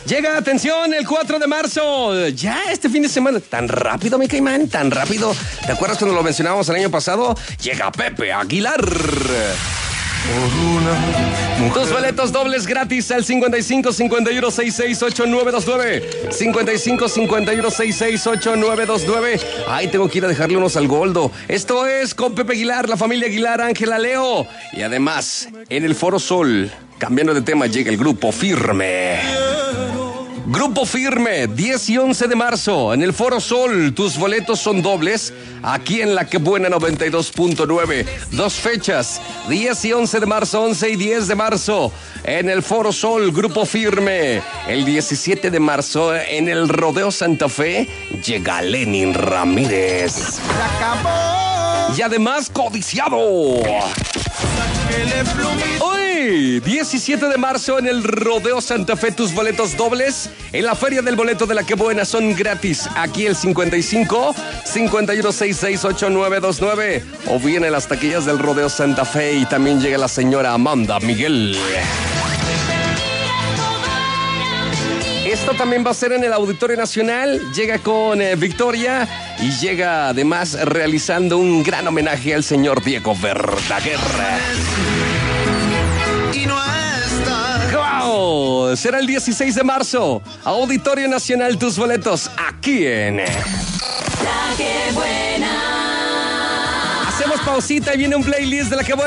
Llega, atención, el 4 de marzo. Ya este fin de semana. Tan rápido, mi caimán, tan rápido. ¿Te acuerdas cuando lo mencionábamos el año pasado? Llega Pepe Aguilar. Tus boletos dobles gratis al 55 51 66 8929. 55 51 66 8929. Ay, tengo que ir a dejarle unos al Goldo. Esto es con Pepe Aguilar, la familia Aguilar, Ángela, Leo. Y además, en el Foro Sol, cambiando de tema, llega el Grupo Firme. Grupo Firme, 10 y 11 de marzo, en el Foro Sol. Tus boletos son dobles, aquí en La Que Buena 92.9. Dos fechas, 10 y 11 de marzo, 11 y 10 de marzo, en el Foro Sol, Grupo Firme. El 17 de marzo, en el Rodeo Santa Fe, llega Lenin Ramírez. Y además, codiciado. Hoy, 17 de marzo, en el Rodeo Santa Fe, tus boletos dobles. En la Feria del Boleto de La Que Buena son gratis. Aquí el 55 51 66 8929. O bien en las taquillas del Rodeo Santa Fe. Y también llega la señora Amanda Miguel. Esto también va a ser en el Auditorio Nacional. Llega con Victoria y llega además realizando un gran homenaje al señor Diego Verdaguer. ¡Wow! Será el 16 de marzo. Auditorio Nacional, tus boletos aquí en La Que Buena. Hacemos pausita y viene un playlist de La Que Buena.